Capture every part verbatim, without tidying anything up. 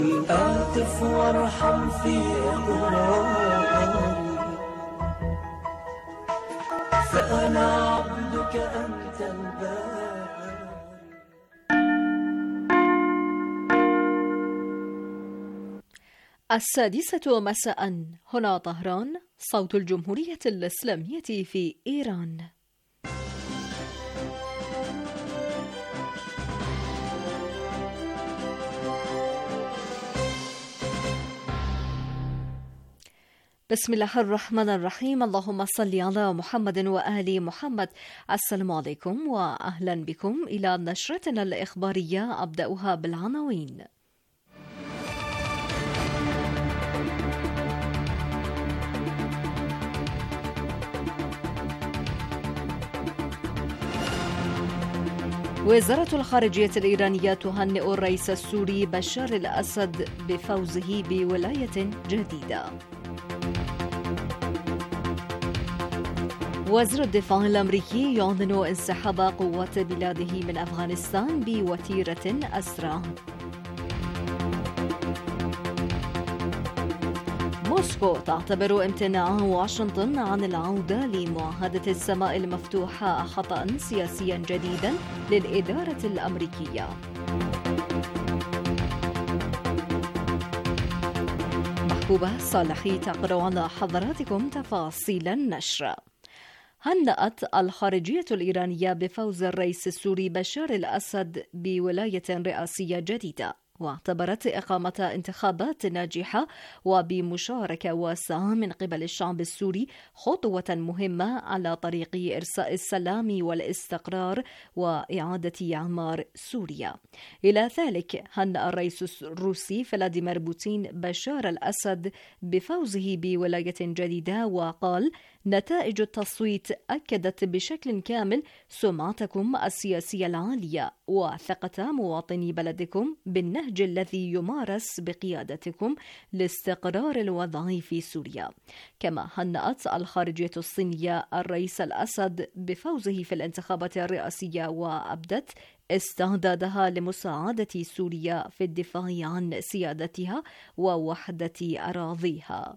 أعطف وارحم في إقراري، فأنا عبدك أنت الباري. السادسة مساء، هنا طهران، صوت الجمهورية الإسلامية في إيران. بسم الله الرحمن الرحيم. اللهم صل على محمد وآل محمد. السلام عليكم وأهلا بكم إلى نشرتنا الإخبارية، أبدأها بالعناوين. وزارة الخارجية الإيرانية تهنئ الرئيس السوري بشار الأسد بفوزه بولاية جديدة. وزير الدفاع الأمريكي يعلن انسحاب قوات بلاده من أفغانستان بوتيرة أسرع. موسكو تعتبر امتناع واشنطن عن العودة لمعاهدة السماء المفتوحة خطأ سياسيا جديدا للإدارة الأمريكية. محبوبة صالحي تقرأ على حضراتكم تفاصيل النشر. هنأت الخارجية الإيرانية بفوز الرئيس السوري بشار الأسد بولاية رئاسية جديدة، واعتبرت إقامة انتخابات ناجحة وبمشاركة واسعة من قبل الشعب السوري خطوة مهمة على طريق إرساء السلام والاستقرار وإعادة إعمار سوريا. إلى ذلك، هنأ الرئيس الروسي فلاديمير بوتين بشار الأسد بفوزه بولاية جديدة، وقال: نتائج التصويت أكدت بشكل كامل سمعتكم السياسية العالية وثقة مواطني بلدكم بالنهج الذي يمارس بقيادتكم لاستقرار الوضع في سوريا. كما هنأت الخارجية الصينية الرئيس الأسد بفوزه في الانتخابات الرئاسية، وأبدت استعدادها لمساعدة سوريا في الدفاع عن سيادتها ووحدة أراضيها.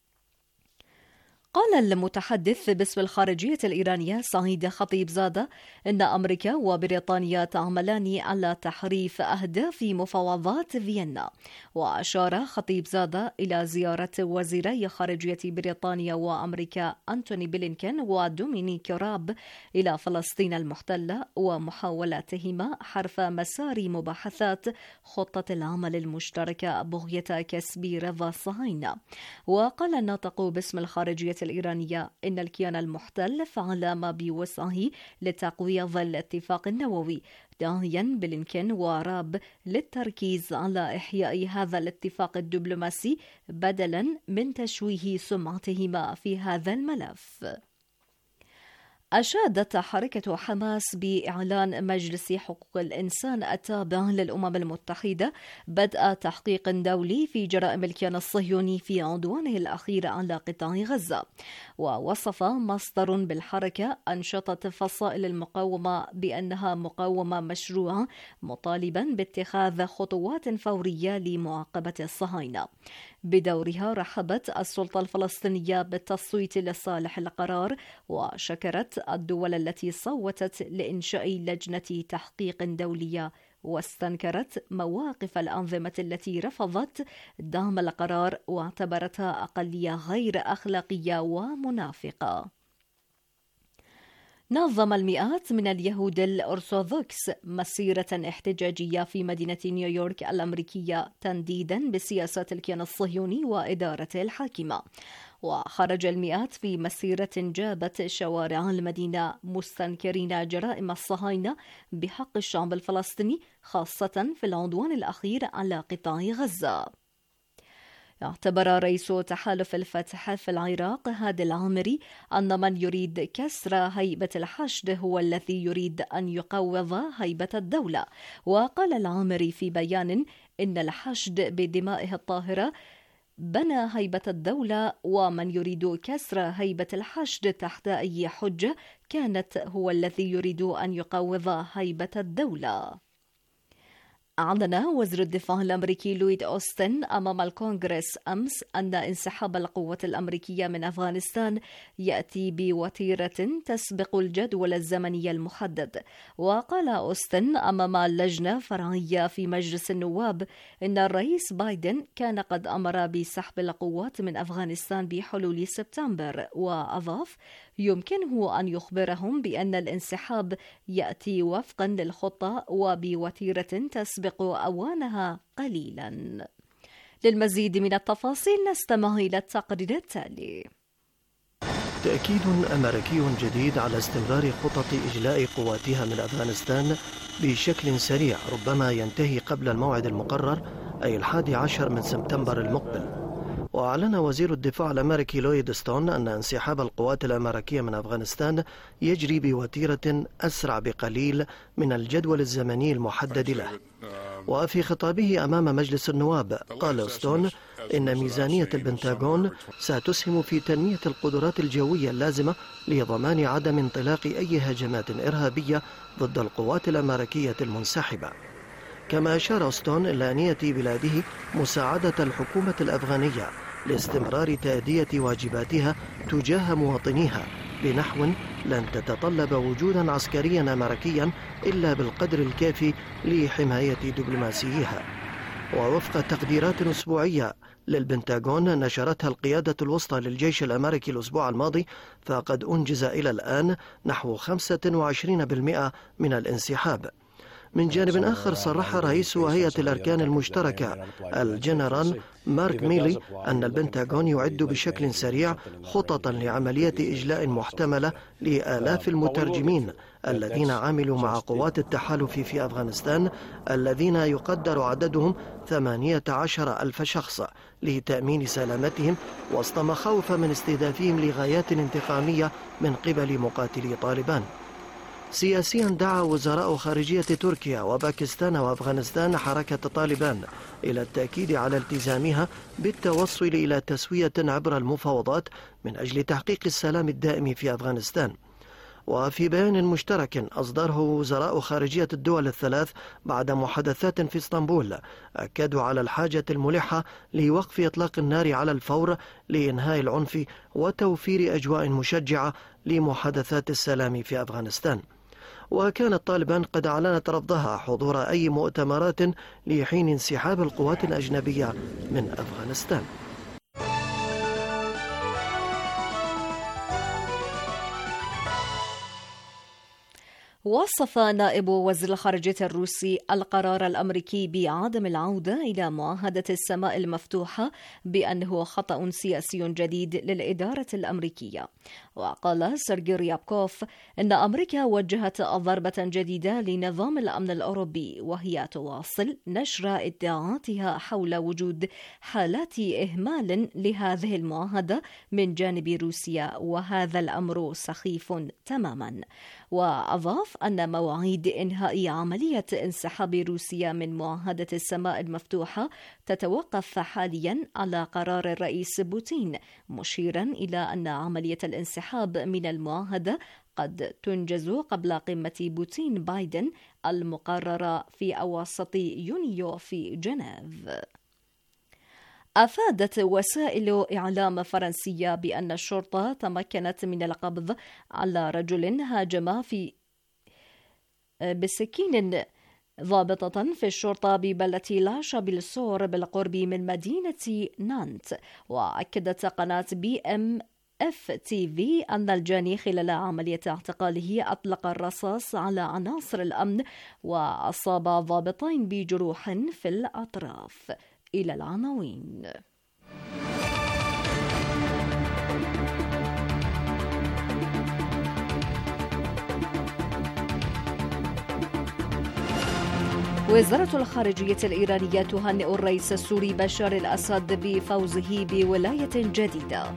قال المتحدث باسم الخارجية الإيرانية سعيد خطيبزادة إن أمريكا وبريطانيا تعملان على تحريف أهداف مفاوضات فيينا. وأشار خطيبزادة إلى زيارة وزيري خارجية بريطانيا وأمريكا أنتوني بلينكين ودومينيك راب إلى فلسطين المحتلة ومحاولاتهما حرف مسار مباحثات خطة العمل المشتركة بغية كسب رضا الصهاينة. وقال الناطق باسم الخارجية الإيرانية إن الكيان المحتل فعل ما بوسعه لتقويض الاتفاق النووي، داعيا بلينكين وراب للتركيز على إحياء هذا الاتفاق الدبلوماسي بدلا من تشويه سمعتهما في هذا الملف. أشادت حركة حماس بإعلان مجلس حقوق الإنسان التابع للأمم المتحدة بدء تحقيق دولي في جرائم الكيان الصهيوني في عدوانه الأخير على قطاع غزة. ووصف مصدر بالحركة أنشطة فصائل المقاومة بأنها مقاومة مشروعة، مطالبا باتخاذ خطوات فورية لمعاقبة الصهاينة. بدورها رحبت السلطة الفلسطينية بالتصويت لصالح القرار، وشكرت الدول التي صوتت لإنشاء لجنة تحقيق دولية، واستنكرت مواقف الأنظمة التي رفضت دعم القرار واعتبرتها أقلية غير أخلاقية ومنافقة. نظم المئات من اليهود الأرثوذكس مسيرة احتجاجية في مدينة نيويورك الأمريكية تنديدا بسياسات الكيان الصهيوني وإدارته الحاكمة. وخرج المئات في مسيرة جابت شوارع المدينة مستنكرين جرائم الصهاينة بحق الشعب الفلسطيني، خاصة في العدوان الأخير على قطاع غزة. اعتبر رئيس تحالف الفتح في العراق هادي العامري أن من يريد كسر هيبة الحشد هو الذي يريد أن يقوض هيبة الدولة. وقال العامري في بيان إن الحشد بدمائه الطاهرة بنى هيبة الدولة، ومن يريد كسر هيبة الحشد تحت أي حجة كانت هو الذي يريد أن يقوض هيبة الدولة. أعلن وزير الدفاع الأمريكي لويد أوستن أمام الكونغرس أمس أن انسحاب القوات الأمريكية من أفغانستان يأتي بوتيرة تسبق الجدول الزمني المحدد. وقال أوستن أمام لجنة فرعية في مجلس النواب إن الرئيس بايدن كان قد أمر بسحب القوات من أفغانستان بحلول سبتمبر، وأضاف يمكنه أن يخبرهم بأن الانسحاب يأتي وفقا للخطة وبوتيرة تسبق أوانها قليلا. للمزيد من التفاصيل نستمع إلى التقرير التالي. تأكيد أمريكي جديد على استمرار خطط إجلاء قواتها من أفغانستان بشكل سريع ربما ينتهي قبل الموعد المقرر أي الحادي عشر من سبتمبر المقبل. وأعلن وزير الدفاع الأمريكي لويد أوستن أن انسحاب القوات الأمريكية من أفغانستان يجري بوتيرة أسرع بقليل من الجدول الزمني المحدد له. وفي خطابه أمام مجلس النواب قال أوستن إن ميزانية البنتاغون ستسهم في تنمية القدرات الجوية اللازمة لضمان عدم انطلاق أي هجمات إرهابية ضد القوات الأمريكية المنسحبة. كما أشار أوستن إلى نية بلاده مساعدة الحكومة الأفغانية لاستمرار تأدية واجباتها تجاه مواطنيها بنحو لن تتطلب وجودا عسكريا أمريكيا إلا بالقدر الكافي لحماية دبلوماسيها. ووفق تقديرات أسبوعية للبنتاغون نشرتها القيادة الوسطى للجيش الأمريكي الأسبوع الماضي، فقد أنجز إلى الآن نحو خمسة وعشرين بالمئة من الانسحاب. من جانب آخر صرح رئيس هيئة الأركان المشتركة الجنرال مارك ميلي أن البنتاغون يعد بشكل سريع خططا لعملية إجلاء محتملة لآلاف المترجمين الذين عملوا مع قوات التحالف في أفغانستان الذين يقدر عددهم ثمانية عشر ألف شخص لتأمين سلامتهم وسط مخاوف من استهدافهم لغايات انتقامية من قبل مقاتلي طالبان. سياسيا دعا وزراء خارجية تركيا وباكستان وأفغانستان حركة طالبان إلى التأكيد على التزامها بالتوصل إلى تسوية عبر المفاوضات من أجل تحقيق السلام الدائم في أفغانستان. وفي بيان مشترك أصدره وزراء خارجية الدول الثلاث بعد محادثات في اسطنبول أكدوا على الحاجة الملحة لوقف إطلاق النار على الفور لإنهاء العنف وتوفير أجواء مشجعة لمحادثات السلام في أفغانستان. وكانت طالبان قد أعلنت رفضها حضور أي مؤتمرات لحين انسحاب القوات الأجنبية من أفغانستان. وصف نائب وزير الخارجية الروسي القرار الأمريكي بعدم العودة إلى معاهدة السماء المفتوحة بأنه خطأ سياسي جديد للإدارة الأمريكية. وقال سيرجي ريابكوف إن أمريكا وجهت ضربة جديدة لنظام الأمن الأوروبي، وهي تواصل نشر ادعاءاتها حول وجود حالات إهمال لهذه المعاهدة من جانب روسيا، وهذا الأمر سخيف تماما. وأضاف أن مواعيد إنهاء عملية انسحاب روسيا من معاهدة السماء المفتوحة تتوقف حاليا على قرار الرئيس بوتين، مشيرا إلى أن عملية الانسحاب من المعاهدة قد تنجز قبل قمة بوتين بايدن المقررة في أواسط يونيو في جنيف. أفادت وسائل إعلام فرنسية بأن الشرطة تمكنت من القبض على رجل هاجم في بسكين ضابطة في الشرطة ببلدة لا شابيلسور بالقرب من مدينة نانت. وأكدت قناة بي ام اف تي في أن الجاني خلال عملية اعتقاله أطلق الرصاص على عناصر الأمن وأصاب ضابطين بجروح في الأطراف. إلى العناوين. وزارة الخارجية الإيرانية تهنئ الرئيس السوري بشار الأسد بفوزه بولاية جديدة.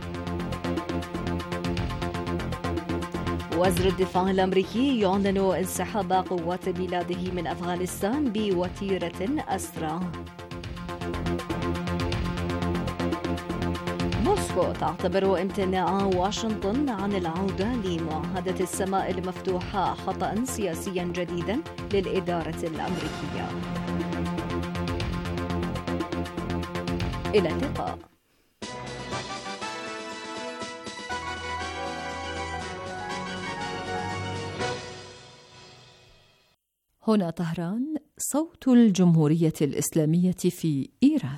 وزير الدفاع الأمريكي يعلن انسحاب قوات بلاده من أفغانستان بوتيرة أسرع. موسكو تعتبر امتناع واشنطن عن العودة لمعاهدة السماء المفتوحة خطأ سياسيا جديدا للإدارة الأمريكية. إلى اللقاء. هنا طهران، صوت الجمهورية الإسلامية في إيران.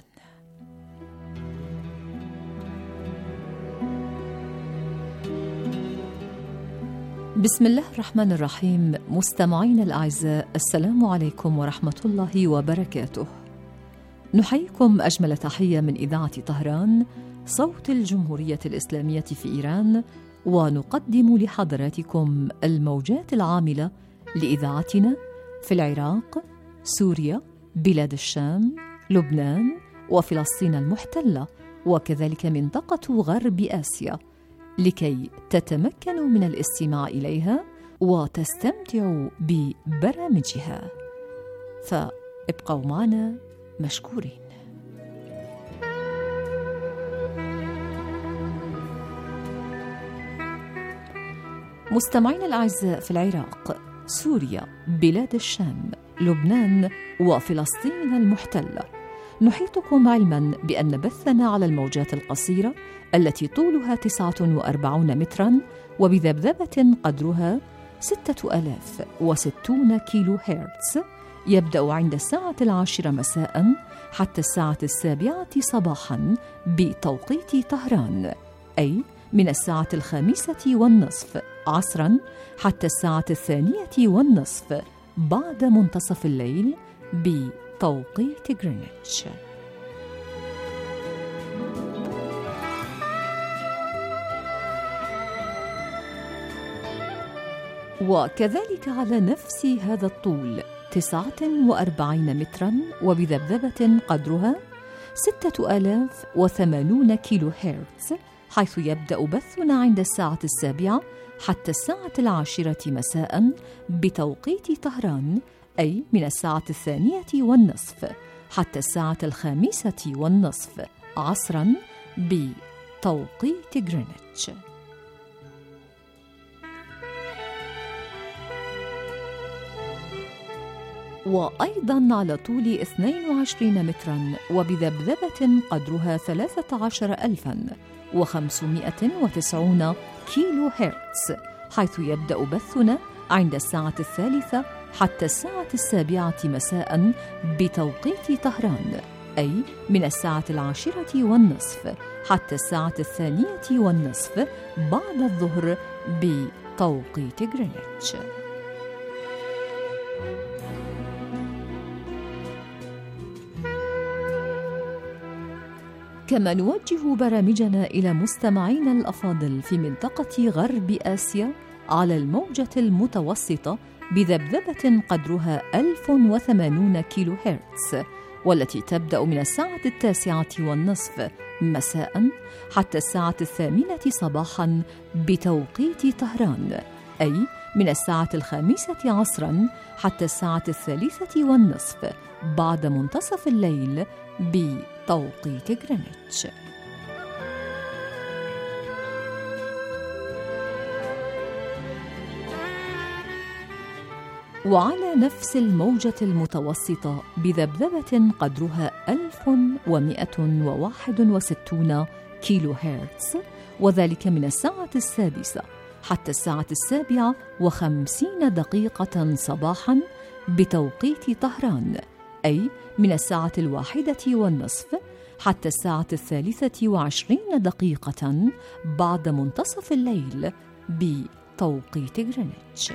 بسم الله الرحمن الرحيم. مستمعين الأعزاء، السلام عليكم ورحمة الله وبركاته. نحييكم أجمل تحية من إذاعة طهران، صوت الجمهورية الإسلامية في إيران، ونقدم لحضراتكم الموجات العاملة لإذاعتنا في العراق، سوريا، بلاد الشام، لبنان، وفلسطين المحتلة، وكذلك منطقة غرب آسيا، لكي تتمكنوا من الاستماع إليها وتستمتعوا ببرامجها. فابقوا معنا مشكورين. مستمعين الأعزاء، في العراق، سوريا، بلاد الشام، لبنان، وفلسطين المحتلة، نحيطكم علما بأن بثنا على الموجات القصيرة التي طولها تسعة وأربعين مترا وبذبذبة قدرها ستة آلاف وستون كيلو هرتز، يبدأ عند الساعة العاشرة مساء حتى الساعة السابعة صباحا بتوقيت طهران، أي من الساعة الخامسة والنصف عصرا حتى الساعة الثانية والنصف بعد منتصف الليل بتوقيت غرينتش. وكذلك على نفس هذا الطول تسعة وأربعين مترا وبذبذبة قدرها ستة آلاف وثمانون كيلو هرتز، حيث يبدأ بثنا عند الساعة السابعة حتى الساعة العاشرة مساء بتوقيت طهران، أي من الساعة الثانية والنصف حتى الساعة الخامسة والنصف عصرا بتوقيت غرينتش. وأيضا على طول اثنين وعشرين مترا وبذبذبة قدرها ثلاثة عشر ألفا وخمسمائة وتسعين كيلو هرتز، حيث يبدأ بثنا عند الساعة الثالثة حتى الساعة السابعة مساء بتوقيت طهران، أي من الساعة العاشرة والنصف حتى الساعة الثانية والنصف بعد الظهر بتوقيت غرينتش. كما نوجه برامجنا إلى مستمعينا الأفاضل في منطقة غرب آسيا على الموجة المتوسطة بذبذبة قدرها ألف وثمانون كيلو هرتز، والتي تبدأ من الساعة التاسعة والنصف مساء حتى الساعة الثامنة صباحا بتوقيت طهران، أي من الساعة الخامسة عصرا حتى الساعة الثالثة والنصف بعد منتصف الليل بتوقيت غرينتش. وعلى نفس الموجة المتوسطة بذبذبة قدرها ألف ومائة وواحد وستون كيلو هرتز، وذلك من الساعة السادسة حتى الساعة السابعة وخمسين دقيقة صباحا بتوقيت طهران، أي من الساعة الواحدة والنصف حتى الساعة الثالثة وعشرين دقيقة بعد منتصف الليل بتوقيت غرينتش.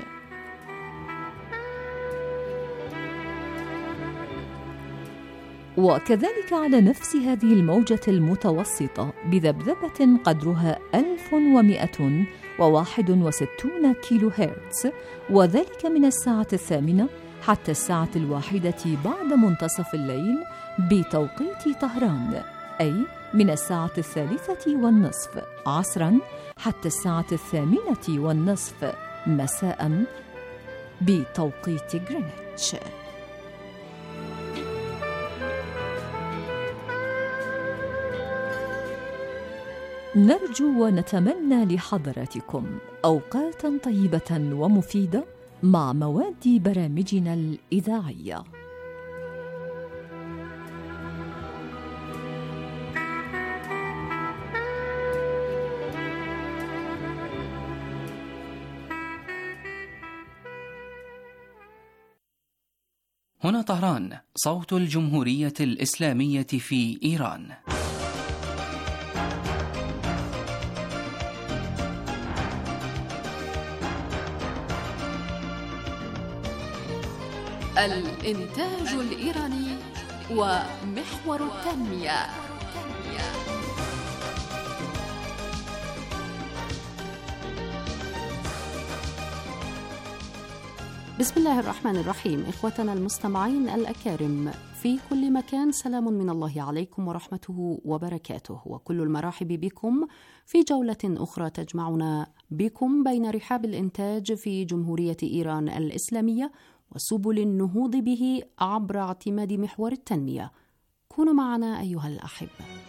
وكذلك على نفس هذه الموجة المتوسطة بذبذبة قدرها ألف ومائة وواحد وستون كيلو هرتز، وذلك من الساعة الثامنة حتى الساعة الواحدة بعد منتصف الليل بتوقيت طهران، أي من الساعة الثالثة والنصف عصرا حتى الساعة الثامنة والنصف مساء بتوقيت غرينتش. نرجو ونتمنى لحضراتكم أوقاتاً طيبة ومفيدة مع مواد برامجنا الإذاعية. هنا طهران، صوت الجمهورية الإسلامية في إيران. الإنتاج الإيراني ومحور التنمية. بسم الله الرحمن الرحيم. إخوتنا المستمعين الأكارم في كل مكان، سلام من الله عليكم ورحمته وبركاته، وكل المراحب بكم في جولة أخرى تجمعنا بكم بين رحاب الإنتاج في جمهورية إيران الإسلامية وسبل النهوض به عبر اعتماد محور التنمية. كونوا معنا أيها الأحبة.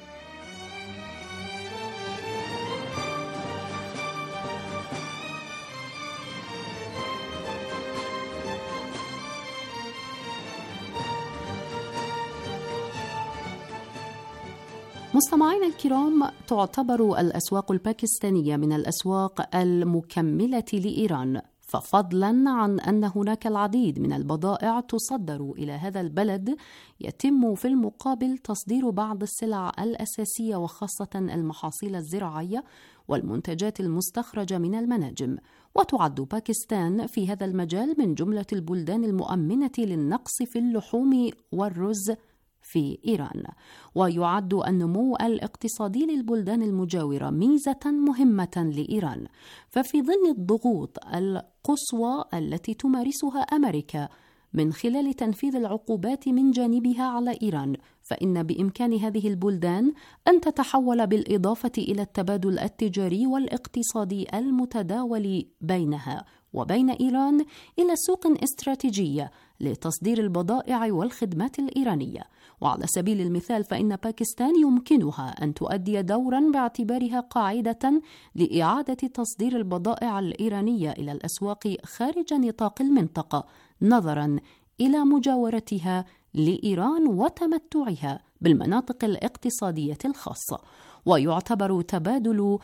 مستمعينا الكرام، تعتبر الأسواق الباكستانية من الأسواق المكملة لإيران، ففضلا عن أن هناك العديد من البضائع تصدر إلى هذا البلد، يتم في المقابل تصدير بعض السلع الأساسية وخاصة المحاصيل الزراعية والمنتجات المستخرجة من المناجم. وتعد باكستان في هذا المجال من جملة البلدان المؤمنة للنقص في اللحوم والرز في إيران. ويعد النمو الاقتصادي للبلدان المجاورة ميزة مهمة لإيران، ففي ظل الضغوط القصوى التي تمارسها أمريكا من خلال تنفيذ العقوبات من جانبها على إيران، فإن بإمكان هذه البلدان أن تتحول بالإضافة إلى التبادل التجاري والاقتصادي المتداول بينها وبين إيران إلى سوق استراتيجية لتصدير البضائع والخدمات الإيرانية. وعلى سبيل المثال فإن باكستان يمكنها أن تؤدي دورا باعتبارها قاعدة لإعادة تصدير البضائع الإيرانية إلى الأسواق خارج نطاق المنطقة، نظرا إلى مجاورتها لإيران وتمتعها بالمناطق الاقتصادية الخاصة. ويعتبر تبادل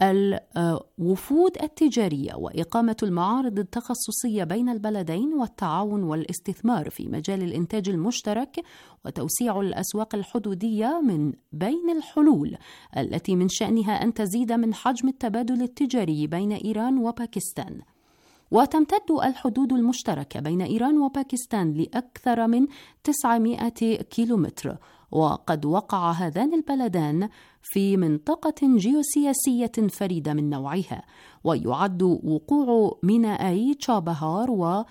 الوفود التجارية وإقامة المعارض التخصصية بين البلدين والتعاون والاستثمار في مجال الإنتاج المشترك وتوسيع الأسواق الحدودية من بين الحلول التي من شأنها أن تزيد من حجم التبادل التجاري بين إيران وباكستان. وتمتد الحدود المشتركة بين إيران وباكستان لأكثر من تسعمائة كيلومتر، وقد وقع هذان البلدان في منطقة جيوسياسية فريدة من نوعها. ويعد وقوع مينائي تشابهار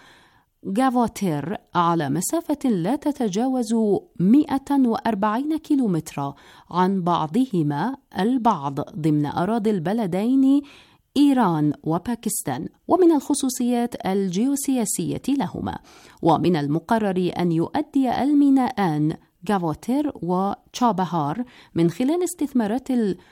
وغافوتير على مسافة لا تتجاوز مائة وأربعين كيلومترا عن بعضهما البعض ضمن أراضي البلدين إيران وباكستان، ومن الخصوصيات الجيوسياسية لهما. ومن المقرر أن يؤدي الميناءان غافوتير وتشابهار من خلال استثمارات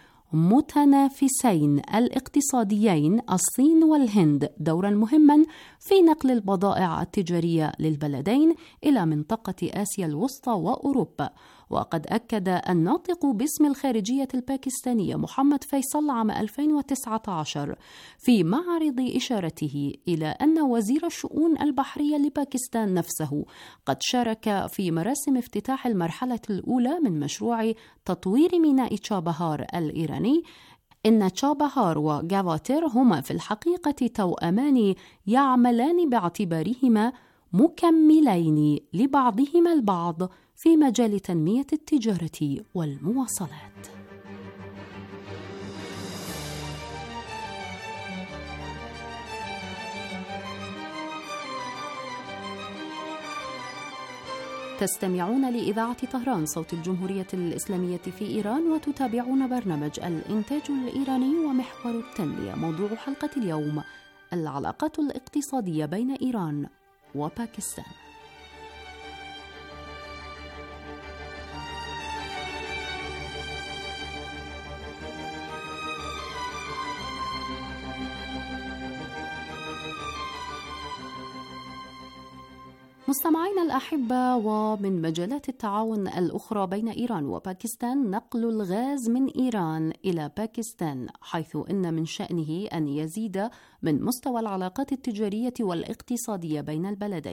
المتنافسين الاقتصاديين الصين والهند دورا مهما في نقل البضائع التجارية للبلدين إلى منطقة آسيا الوسطى وأوروبا. وقد أكد الناطق باسم الخارجية الباكستانية محمد فيصل عام ألفين وتسعة عشر في معرض إشارته إلى أن وزير الشؤون البحرية لباكستان نفسه قد شارك في مراسم افتتاح المرحلة الأولى من مشروع تطوير ميناء تشابهار الإيراني، إن تشابهار وغافوتير هما في الحقيقة توأمان يعملان باعتبارهما مكملين لبعضهما البعض في مجال تنمية التجارة والمواصلات. تستمعون لإذاعة طهران صوت الجمهورية الإسلامية في إيران، وتتابعون برنامج الإنتاج الإيراني ومحور التنمية. موضوع حلقة اليوم: العلاقات الاقتصادية بين إيران وباكستان. مستمعينا الأحبة، ومن مجالات التعاون الأخرى بين إيران وباكستان نقل الغاز من إيران إلى باكستان، حيث إن من شأنه أن يزيد من مستوى العلاقات التجارية والاقتصادية بين البلدين.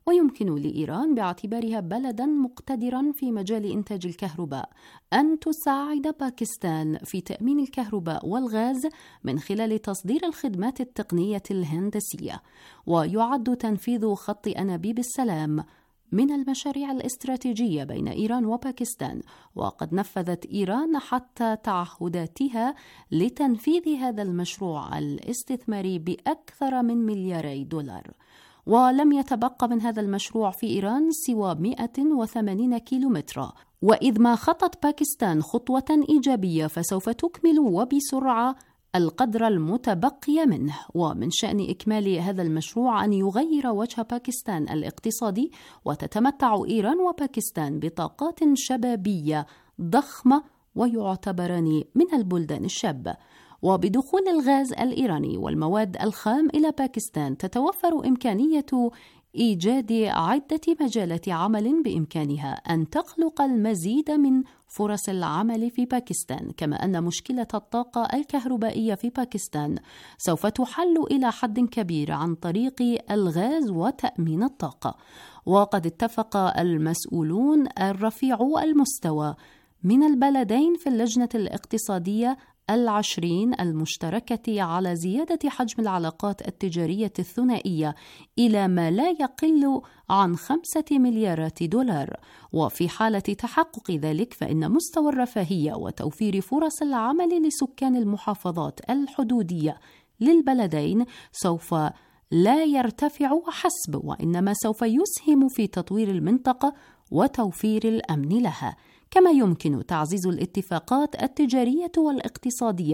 ويمكن لإيران باعتبارها بلداً مقتدراً في مجال إنتاج الكهرباء أن تساعد باكستان في تأمين الكهرباء والغاز من خلال تصدير الخدمات التقنية الهندسية. ويعد تنفيذ خط أنابيب السلام من المشاريع الاستراتيجية بين إيران وباكستان، وقد نفذت إيران حتى تعهداتها لتنفيذ هذا المشروع الاستثماري بأكثر من ملياري دولار. ولم يتبقى من هذا المشروع في إيران سوى مئة وثمانين كيلومترا، وإذ ما خطت باكستان خطوة إيجابية فسوف تكمل وبسرعة القدر المتبقي منه. ومن شأن إكمال هذا المشروع أن يغير وجه باكستان الاقتصادي، وتتمتع إيران وباكستان بطاقات شبابية ضخمة ويعتبران من البلدان الشابة. وبدخول الغاز الإيراني والمواد الخام إلى باكستان تتوفر إمكانية إيجاد عدة مجالات عمل بإمكانها أن تخلق المزيد من فرص العمل في باكستان، كما أن مشكلة الطاقة الكهربائية في باكستان سوف تحل إلى حد كبير عن طريق الغاز وتأمين الطاقة. وقد اتفق المسؤولون الرفيعو المستوى من البلدين في اللجنة الاقتصادية العشرين المشتركة على زيادة حجم العلاقات التجارية الثنائية إلى ما لا يقل عن خمسة مليارات دولار. وفي حالة تحقق ذلك فإن مستوى الرفاهية وتوفير فرص العمل لسكان المحافظات الحدودية للبلدين سوف لا يرتفع حسب، وإنما سوف يسهم في تطوير المنطقة وتوفير الأمن لها. كما يمكن تعزيز الاتفاقات التجارية والاقتصادية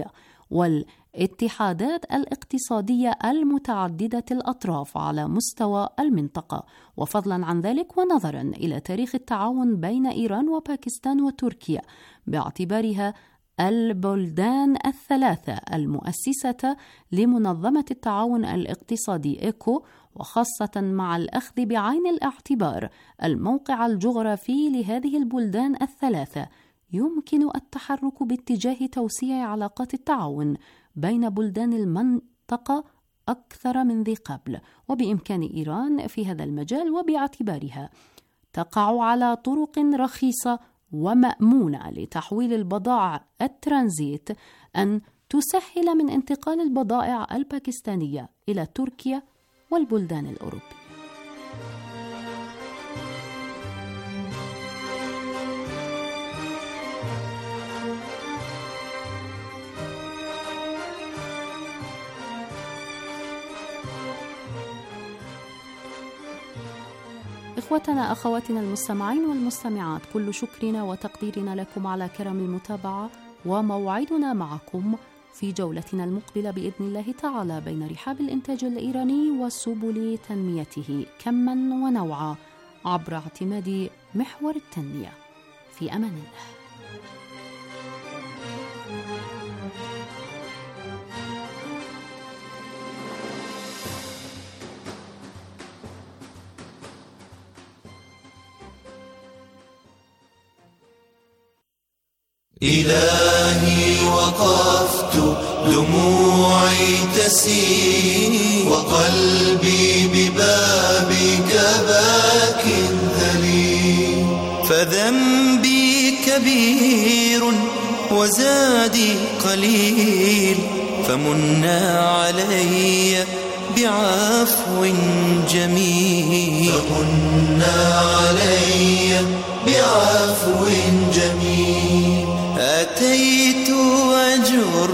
والاتحادات الاقتصادية المتعددة الأطراف على مستوى المنطقة. وفضلا عن ذلك ونظرا إلى تاريخ التعاون بين إيران وباكستان وتركيا باعتبارها البلدان الثلاثة المؤسسة لمنظمة التعاون الاقتصادي إيكو، وخاصة مع الأخذ بعين الاعتبار الموقع الجغرافي لهذه البلدان الثلاثة، يمكن التحرك باتجاه توسيع علاقات التعاون بين بلدان المنطقة أكثر من ذي قبل. وبإمكان إيران في هذا المجال، وباعتبارها تقع على طرق رخيصة ومأمونة لتحويل البضائع الترانزيت، أن تسهل من انتقال البضائع الباكستانية إلى تركيا والبلدان الأوروبية. إخوتنا أخواتنا المستمعين والمستمعات، كل شكرنا وتقديرنا لكم على كرم المتابعة، وموعدنا معكم في جولتنا المقبلة بإذن الله تعالى بين رحاب الإنتاج الإيراني وسبل تنميته كما ونوعا عبر اعتماد محور التنمية. في أمان الله. إلهي وقفت دموعي تسيل، وقلبي ببابك باك ذليل، فذنبي كبير وزادي قليل، فمنا علي بعفو جميل، فمنا علي بعفو جميل. أتيت أجر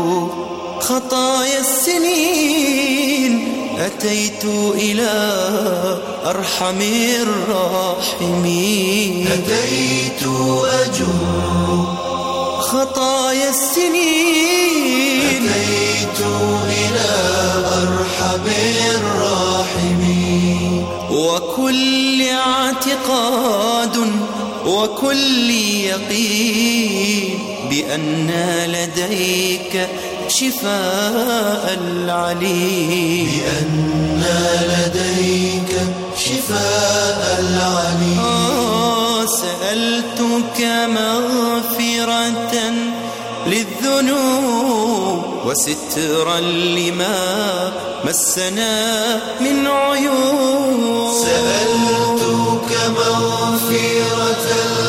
خطايا السنين، أتيت إلى أرحم الراحمين، أتيت أجر خطايا السنين، أتيت إلى أرحم الراحمين. وكل اعتقاد وكل يقين بأن لديك شفاء العليم، بأن لديك شفاء العليم. آه سألتك مغفرة للذنوب وسترا لما مسنا من عيوب، سألتك مغفرة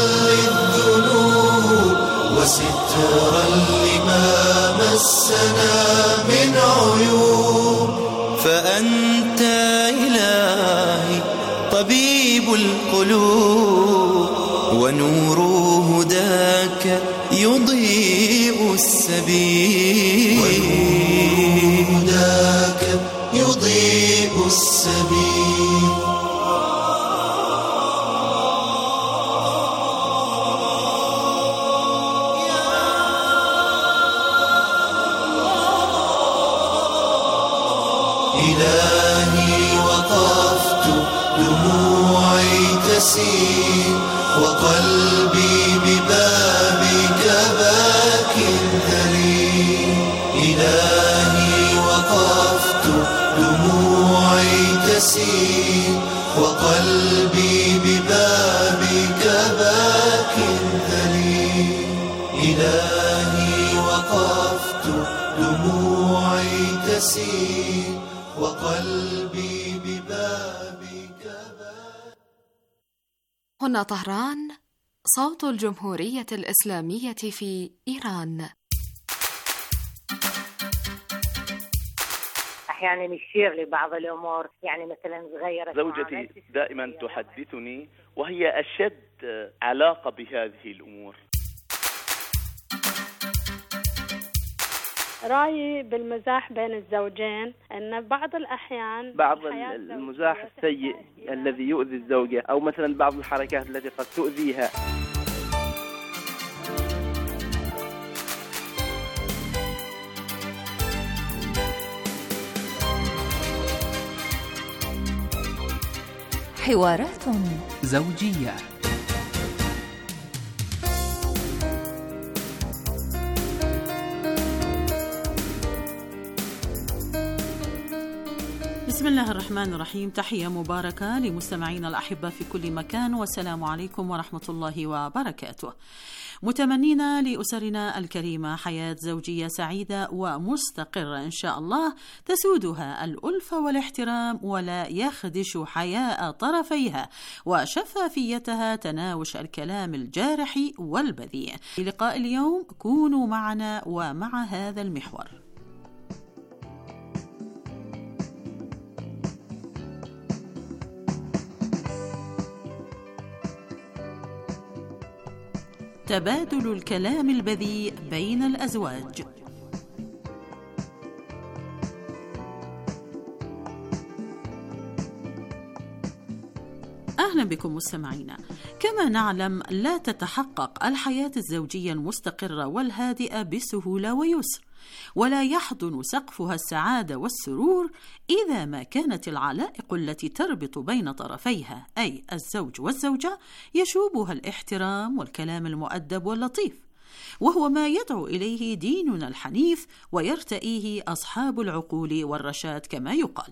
للذنوب وسترا لما مسنا من عيوب، فأنت إلهي طبيب القلوب، ونور هداك يضيء السبيل، ونور هداك يضيء السبيل. إلهي وقفت دموعي تسيل، وقلبي ببابك باك ذليل. إلهي وقفت دموعي تسيل، وقلبي ببابك باك ذليل. إلهي وقفت دموعي تسيل، وقلبي ببابك باك. هنا طهران، صوت الجمهورية الإسلامية في إيران. أحيانا يشير لبعض الأمور، يعني مثلا غيرت. زوجتي دائما تحدثني وهي أشد علاقة بهذه الأمور. رأيي بالمزاح بين الزوجين أن بعض الأحيان بعض المزاح السيء الذي يؤذي الزوجة، أو مثلا بعض الحركات التي قد تؤذيها. حوارات زوجية. بسم الله الرحمن الرحيم. تحية مباركة لمستمعينا الأحبة في كل مكان، والسلام عليكم ورحمة الله وبركاته. متمنين لأسرنا الكريمة حياة زوجية سعيدة ومستقرة إن شاء الله، تسودها الألفة والاحترام، ولا يخدش حياء طرفيها وشفافيتها تناوش الكلام الجارح والبذيء. في لقاء اليوم كونوا معنا ومع هذا المحور. تبادل الكلام البذيء بين الأزواج. أهلا بكم مستمعينا. كما نعلم لا تتحقق الحياة الزوجية المستقرة والهادئة بسهولة ويسر، ولا يحضن سقفها السعادة والسرور إذا ما كانت العلائق التي تربط بين طرفيها أي الزوج والزوجة يشوبها الاحترام والكلام المؤدب واللطيف، وهو ما يدعو إليه ديننا الحنيف ويرتئيه أصحاب العقول والرشاد كما يقال.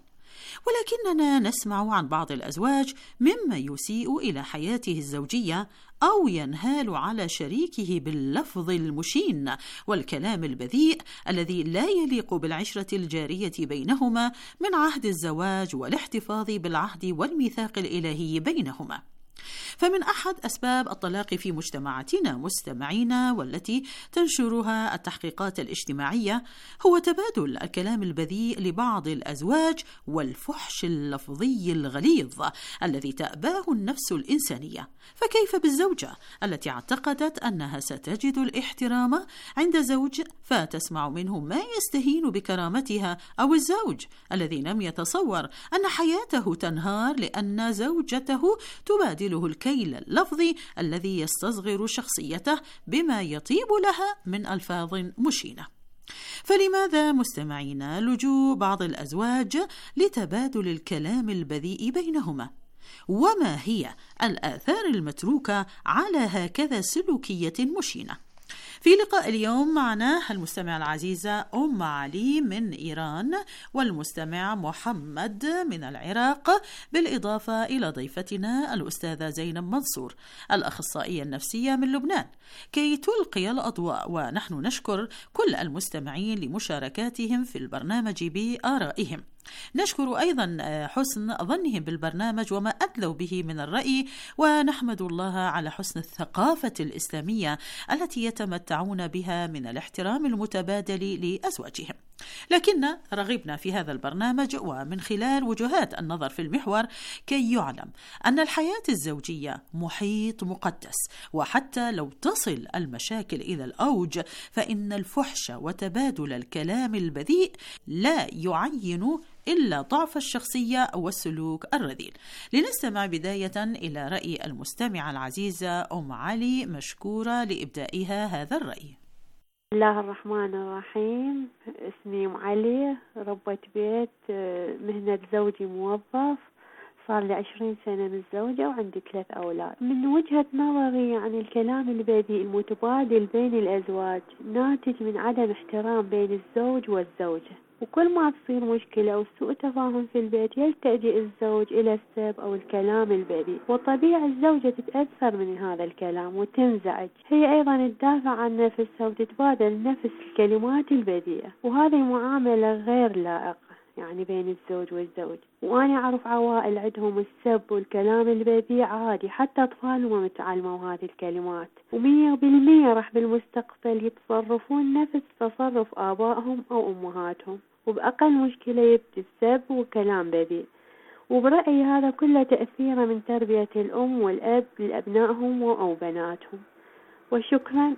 ولكننا نسمع عن بعض الأزواج مما يسيء إلى حياته الزوجية أو ينهال على شريكه باللفظ المشين والكلام البذيء الذي لا يليق بالعشرة الجارية بينهما من عهد الزواج والاحتفاظ بالعهد والميثاق الإلهي بينهما. فمن أحد أسباب الطلاق في مجتمعاتنا مستمعينا والتي تنشرها التحقيقات الاجتماعية هو تبادل الكلام البذيء لبعض الأزواج والفحش اللفظي الغليظ الذي تأباه النفس الإنسانية. فكيف بالزوجة التي اعتقدت أنها ستجد الاحترام عند زوج فتسمع منه ما يستهين بكرامتها، أو الزوج الذي لم يتصور أن حياته تنهار لأن زوجته تبادله الكيل اللفظي الذي يستصغر شخصيته بما يطيب لها من ألفاظ مشينة. فلماذا مستمعينا لجوء بعض الأزواج لتبادل الكلام البذيء بينهما؟ وما هي الآثار المتروكة على هكذا سلوكية مشينة؟ في لقاء اليوم معنا المستمع العزيزة أم علي من إيران، والمستمع محمد من العراق، بالإضافة إلى ضيفتنا الأستاذة زينب منصور الأخصائية النفسية من لبنان، كي تلقي الأضواء. ونحن نشكر كل المستمعين لمشاركاتهم في البرنامج بآرائهم. نشكر أيضا حسن ظنهم بالبرنامج وما أدلوا به من الرأي، ونحمد الله على حسن الثقافة الإسلامية التي يتمتعون بها من الاحترام المتبادل لأزواجهم. لكن رغبنا في هذا البرنامج ومن خلال وجهات النظر في المحور كي يعلم أن الحياة الزوجية محيط مقدس، وحتى لو تصل المشاكل إلى الأوج فإن الفحش وتبادل الكلام البذيء لا يعين إلا ضعف الشخصية والسلوك الرذيل. لنستمع بداية إلى رأي المستمعة العزيزة أم علي، مشكورة لإبدائها هذا الرأي. بسم الله الرحمن الرحيم. اسمي أم علي، ربة بيت، مهنة زوجي موظف، صار لي عشرين سنة متزوجة وعندي ثلاث أولاد. من وجهة نظري يعني الكلام البذيء المتبادل بين الأزواج ناتج من عدم احترام بين الزوج والزوجة، وكل ما تصير مشكلة أو سوء تفاهم في البيت يلتجئ الزوج إلى السب أو الكلام البذيء، وطبيعي الزوجة تتأثر من هذا الكلام وتنزعج، هي أيضا تدافع عن نفسها وتتبادل نفس الكلمات البذيئة، وهذه معاملة غير لائقة يعني بين الزوج والزوج. وأنا أعرف عوائل عندهم السب والكلام البذيء عادي، حتى أطفالهم متعلموا هذه الكلمات، ومية بالمية راح بالمستقبل يتصرفون نفس تصرف آبائهم أو أمهاتهم، وبأقل مشكلة يبدي السب وكلام بذيء. وبرأيي هذا كله تأثيره من تربية الأم والأب لأبنائهم أو بناتهم. وشكرا.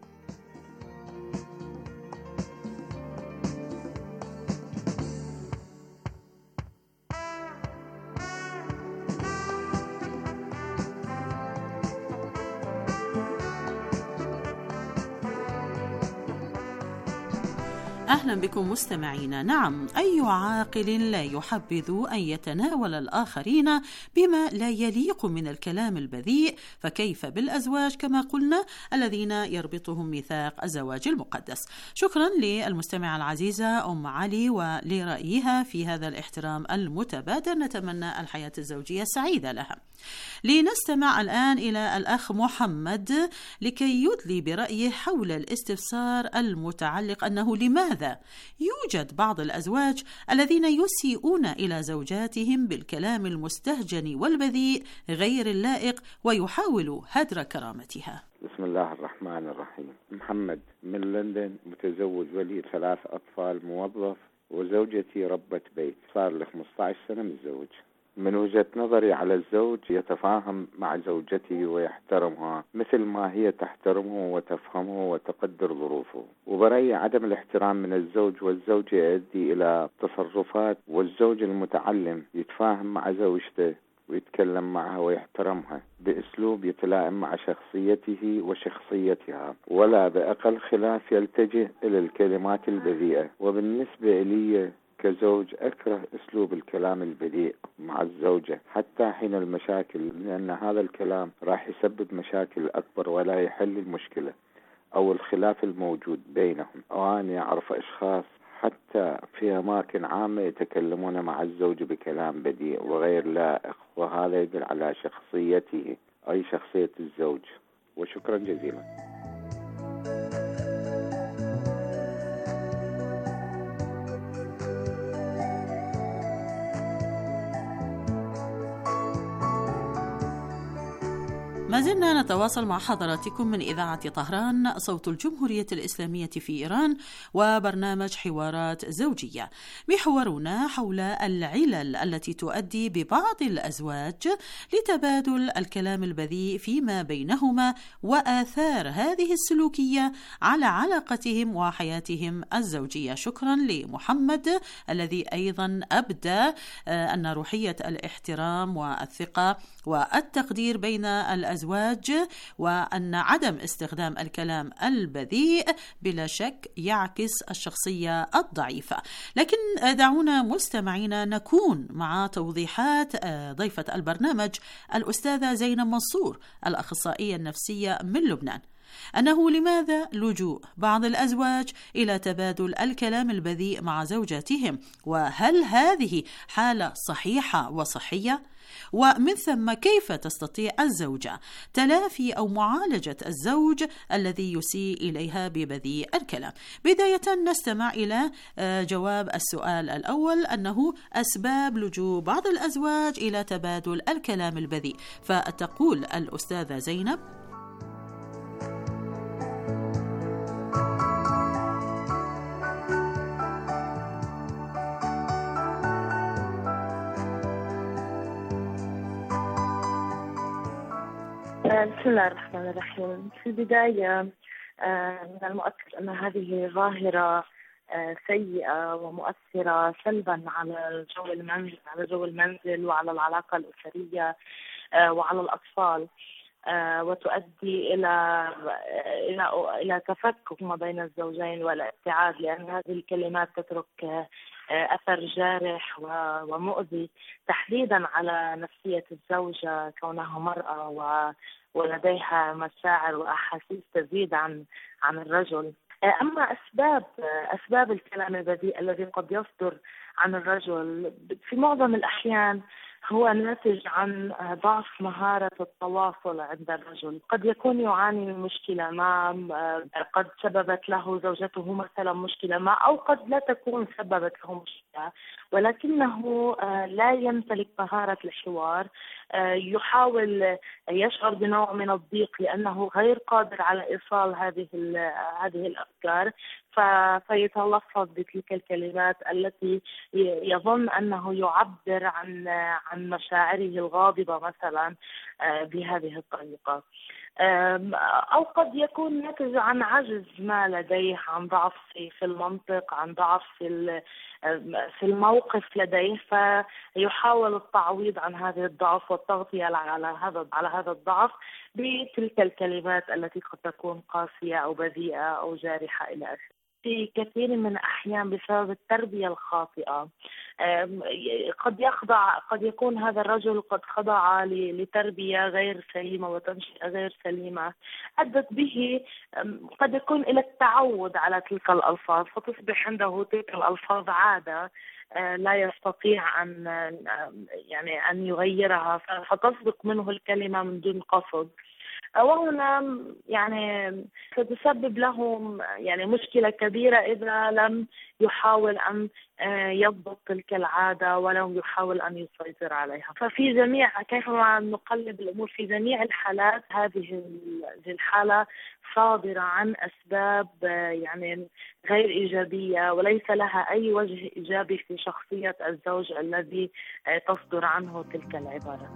أهلا بكم مستمعينا. نعم، أي عاقل لا يحبذ أن يتناول الآخرين بما لا يليق من الكلام البذيء، فكيف بالأزواج كما قلنا الذين يربطهم ميثاق الزواج المقدس. شكرا للمستمعة العزيزة أم علي ولرأيها في هذا الاحترام المتبادل، نتمنى الحياة الزوجية السعيدة لها. لنستمع الآن إلى الأخ محمد لكي يدلي برأيه حول الاستفسار المتعلق أنه لماذا يوجد بعض الأزواج الذين يسيئون إلى زوجاتهم بالكلام المستهجن والبذيء غير اللائق ويحاولوا هدر كرامتها. بسم الله الرحمن الرحيم. محمد من لندن، متزوج ولي ثلاث أطفال، موظف، وزوجتي ربة بيت، صار لي خمسة عشر سنة متزوج. من وجهة نظري على الزوج يتفاهم مع زوجته ويحترمها مثل ما هي تحترمه وتفهمه وتقدر ظروفه، وبرأيي عدم الاحترام من الزوج والزوجة يؤدي إلى تصرفات، والزوج المتعلم يتفاهم مع زوجته ويتكلم معها ويحترمها بأسلوب يتلائم مع شخصيته وشخصيتها، ولا بأقل خلاف يلتجئ إلى الكلمات البذيئة. وبالنسبة لي كزوج أكره أسلوب الكلام البذيء مع الزوجة حتى حين المشاكل، لأن هذا الكلام راح يسبب مشاكل أكبر ولا يحل المشكلة أو الخلاف الموجود بينهم. وأنا أعرف أشخاص حتى في أماكن عامة يتكلمون مع الزوج بكلام بذيء وغير لائق، وهذا يدل على شخصيته أي شخصية الزوج. وشكرا جزيلا. ما زلنا نتواصل مع حضراتكم من إذاعة طهران صوت الجمهورية الإسلامية في إيران وبرنامج حوارات زوجية. محورنا حول العلل التي تؤدي ببعض الأزواج لتبادل الكلام البذيء فيما بينهما وآثار هذه السلوكية على علاقتهم وحياتهم الزوجية. شكرا لمحمد الذي أيضا أبدى أن روحية الاحترام والثقة والتقدير بين الأزواج وأن عدم استخدام الكلام البذيء بلا شك يعكس الشخصية الضعيفة. لكن دعونا مستمعينا نكون مع توضيحات ضيفة البرنامج الأستاذة زينب منصور، الأخصائية النفسية من لبنان. أنه لماذا لجوء بعض الأزواج إلى تبادل الكلام البذيء مع زوجاتهم، وهل هذه حالة صحيحة وصحية؟ ومن ثم كيف تستطيع الزوجة تلافي أو معالجة الزوج الذي يسيء إليها ببذيء الكلام؟ بداية نستمع إلى جواب السؤال الأول، أنه أسباب لجوء بعض الأزواج إلى تبادل الكلام البذيء. فتقول الأستاذة زينب: بسم الله الرحمن الرحيم. في البداية من المؤكد أن هذه ظاهرة سيئة ومؤثرة سلبا على جو المنزل على جو المنزل وعلى العلاقة الأسرية وعلى الأطفال، وتؤدي إلى إلى إلى تفكك ما بين الزوجين والابتعاد، لأن هذه الكلمات تترك أثر جارح ومؤذي تحديدا على نفسية الزوجة كونها مرأة ولديها مشاعر وأحاسيس تزيد عن عن الرجل. أما أسباب أسباب الكلام البذيء الذي قد يصدر عن الرجل في معظم الأحيان هو ناتج عن ضعف مهارة التواصل عند الرجل. قد يكون يعاني من مشكلة ما، قد سببت له زوجته مثلا مشكلة ما، أو قد لا تكون سببت له مشكلة ولكنه لا يمتلك مهارة الحوار، يحاول يشعر بنوع من الضيق لأنه غير قادر على إيصال هذه هذه الأفكار، فيتلفظ بتلك الكلمات التي يظن أنه يعبر عن عن مشاعره الغاضبة مثلا بهذه الطريقة. أو قد يكون ناتج عن عجز ما لديه، عن ضعف في المنطق، عن ضعف في في الموقف لديه، فيحاول التعويض عن هذه الضعف والتغطية على هذا على هذا الضعف بتلك الكلمات التي قد تكون قاسية أو بذيئة أو جارحة إلى آخره. في كثير من الأحيان بسبب التربية الخاطئة قد يخضع قد يكون هذا الرجل قد خضع لتربية غير سليمة وتنشئة غير سليمة أدت به قد يكون إلى التعود على تلك الألفاظ، فتصبح عنده تلك الألفاظ عادة لا يستطيع أن يعني أن يغيرها، فتصدق منه الكلمة من دون قصد، وهنا يعني ستسبب لهم يعني مشكلة كبيرة إذا لم يحاول أن يضبط تلك العادة ولم يحاول أن يسيطر عليها. ففي جميع كيف ما نقلب الأمور في جميع الحالات هذه الحالة صادرة عن أسباب يعني غير إيجابية وليس لها أي وجه إيجابي في شخصية الزوج الذي تصدر عنه تلك العبارة.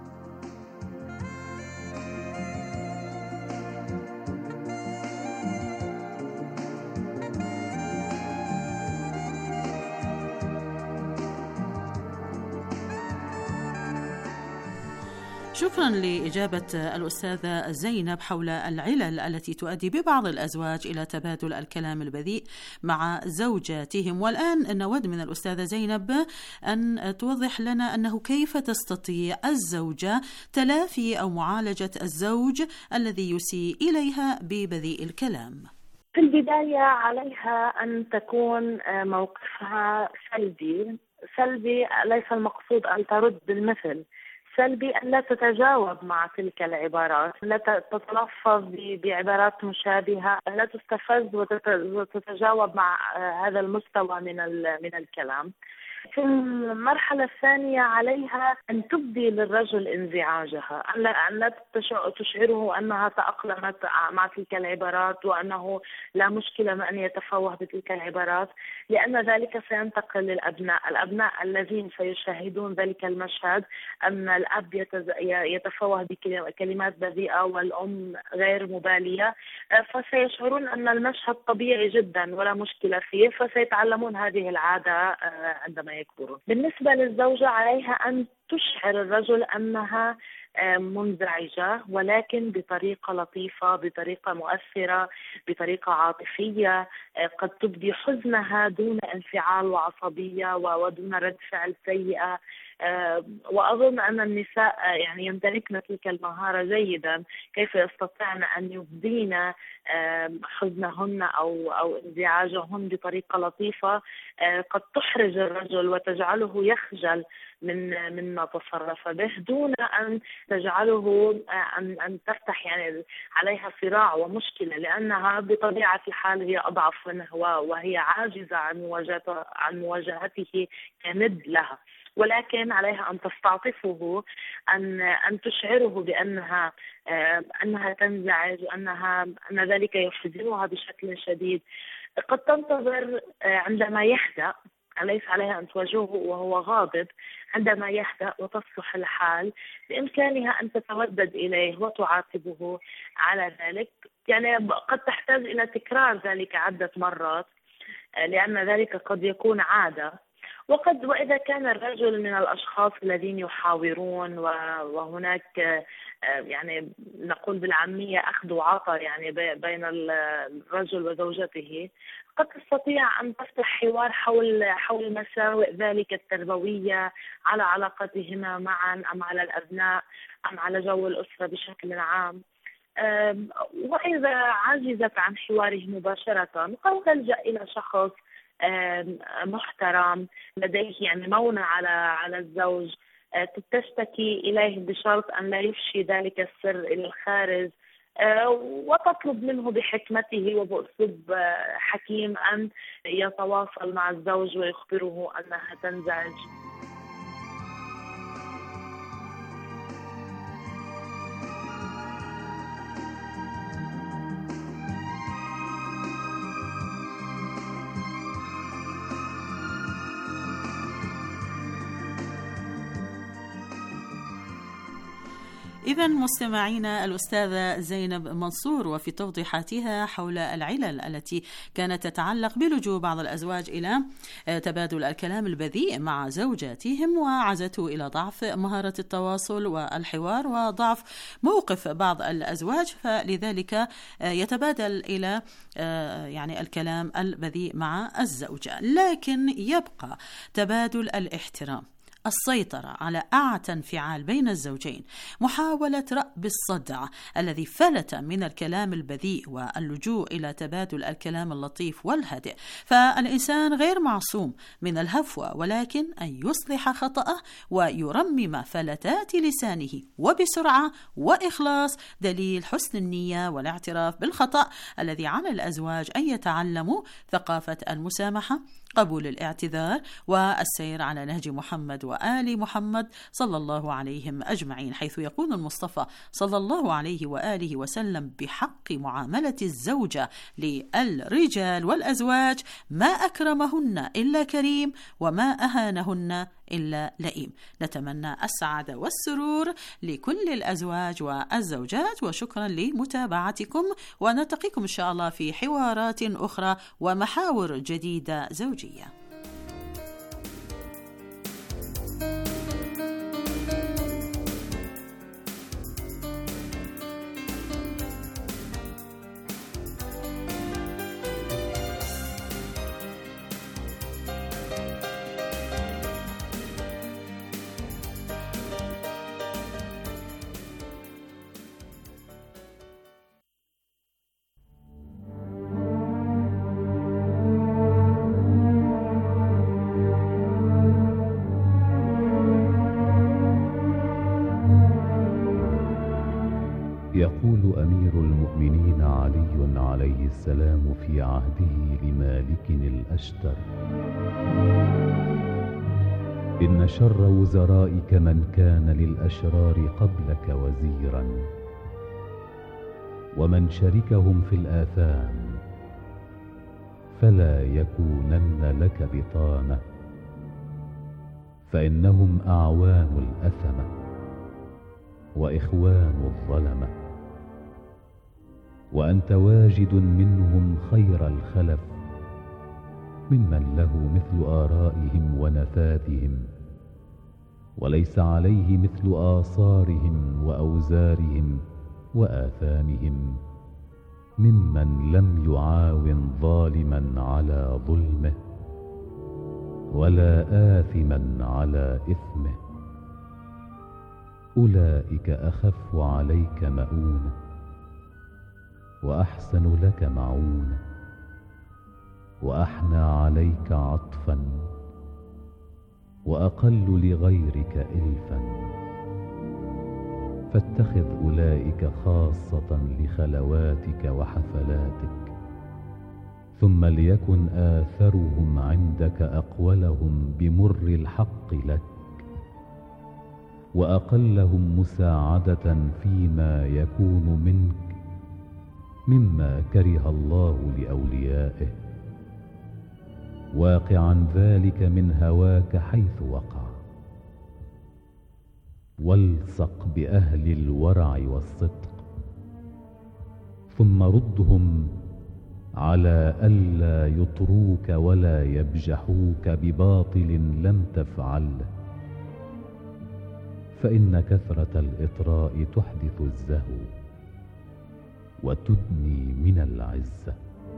شكرا لإجابة الأستاذة زينب حول العلل التي تؤدي ببعض الأزواج إلى تبادل الكلام البذيء مع زوجاتهم. والآن نود من الأستاذة زينب أن توضح لنا أنه كيف تستطيع الزوجة تلافي أو معالجة الزوج الذي يسيء إليها ببذيء الكلام. في البداية عليها أن تكون موقفها سلبي سلبي ليس المقصود أن ترد بالمثل، سلبي أن لا تتجاوب مع تلك العبارات، لا تتلفظ بعبارات مشابهة، لا تستفز وتتجاوب مع هذا المستوى من من الكلام. في المرحلة الثانية عليها أن تبدي للرجل انزعاجها، أن لا تشعره أنها تأقلمت مع تلك العبارات وأنه لا مشكلة ما أن يتفوه بتلك العبارات، لأن ذلك سينتقل للأبناء الأبناء الذين سيشاهدون ذلك المشهد، أن الأب يتفوه بكلمات بذيئة والأم غير مبالية، فسيشعرون أن المشهد طبيعي جدا ولا مشكلة فيه، فسيتعلمون هذه العادة عندما يكبرون. بالنسبة للزوجة عليها أن تشعر الرجل أنها منزعجة، ولكن بطريقة لطيفة، بطريقة مؤثرة، بطريقة عاطفية، قد تبدي حزنها دون انفعال وعصبية ودون رد فعل سيئة، وأظن أن النساء يعني يمتلكن تلك المهارة جيدا، كيف يستطيعن أن يبدين حزنهن أو أو انزعاجهن بطريقة لطيفة قد تحرج الرجل وتجعله يخجل من مما تصرف به، دون أن تجعله أن أن تفتح يعني عليها صراع ومشكلة، لأنها بطبيعة الحال هي أضعف منه وهي عاجزة عن مواجهته عن مواجهته كند لها، ولكن عليها أن تستعطفه، أن أن تشعره بأنها أنها تنزعج، وأنها أن ذلك يحزنها بشكل شديد. قد تنتظر عندما يهدأ، ليس عليها أن تواجهه وهو غاضب، عندما يهدأ وتصلح الحال بإمكانها أن تتودد إليه وتعاتبه على ذلك. يعني قد تحتاج إلى تكرار ذلك عدة مرات، لأن ذلك قد يكون عادة. وقد وإذا كان الرجل من الأشخاص الذين يحاورون وهناك يعني نقول بالعامية أخذ وعطاء يعني بين الرجل وزوجته، قد تستطيع أن تفتح حوار حول حول مساوئ ذلك التربوية على علاقتهما معا، أم على الأبناء، أم على جو الأسرة بشكل عام. وإذا عجزت عن حواره مباشرة قد تلجأ إلى شخص محترم لديه يعني مونة على على الزوج، تشتكي إليه بشرط أن لا يفشي ذلك السر إلى الخارج، وتطلب منه بحكمته وبأسلوب حكيم أن يتواصل مع الزوج ويخبره أنها تنزعج. إذن مستمعينا، الأستاذة زينب منصور وفي توضيحاتها حول العلل التي كانت تتعلق بلجوء بعض الأزواج إلى تبادل الكلام البذيء مع زوجاتهم، وعزته إلى ضعف مهارة التواصل والحوار وضعف موقف بعض الأزواج، فلذلك يتبادل إلى يعني الكلام البذيء مع الزوجة. لكن يبقى تبادل الاحترام، السيطرة على أعتى انفعال بين الزوجين، محاولة رأب الصدع الذي فلت من الكلام البذيء واللجوء إلى تبادل الكلام اللطيف والهادئ. فالإنسان غير معصوم من الهفوة، ولكن أن يصلح خطأه ويرمم فلتات لسانه وبسرعة وإخلاص دليل حسن النية والاعتراف بالخطأ الذي على الأزواج أن يتعلموا ثقافة المسامحة، قبول الاعتذار، والسير على نهج محمد وآل محمد صلى الله عليهم أجمعين، حيث يقول المصطفى صلى الله عليه وآله وسلم بحق معاملة الزوجة للرجال والأزواج: ما أكرمهن إلا كريم، وما أهانهن إلا لئيم. نتمنى السعادة والسرور لكل الأزواج والزوجات، وشكرا لمتابعتكم، ونلتقيكم إن شاء الله في حوارات أخرى ومحاور جديدة زوجية. يقول أمير المؤمنين علي عليه السلام في عهده لمالك الأشتر: إن شر وزرائك من كان للأشرار قبلك وزيرا، ومن شركهم في الآثام فلا يكونن لك بطانة، فإنهم أعوان الأثمة وإخوان الظلمة، وأنت واجد منهم خير الخلف، ممن له مثل آرائهم ونفاذهم، وليس عليه مثل آثارهم وأوزارهم وآثامهم، ممن لم يعاون ظالما على ظلمه ولا آثما على إثمه. أولئك أخف عليك مؤونة وأحسن لك معونة وأحنى عليك عطفا وأقل لغيرك إلفا، فاتخذ أولئك خاصة لخلواتك وحفلاتك، ثم ليكن آثرهم عندك أقولهم بمر الحق لك، وأقلهم مساعدة فيما يكون منك مما كره الله لأوليائه، واقعا ذلك من هواك حيث وقع. والصق بأهل الورع والصدق، ثم ردهم على ألا يطروك ولا يبجحوك بباطل لم تفعله، فإن كثرة الإطراء تحدث الزهو وتدني من العزة.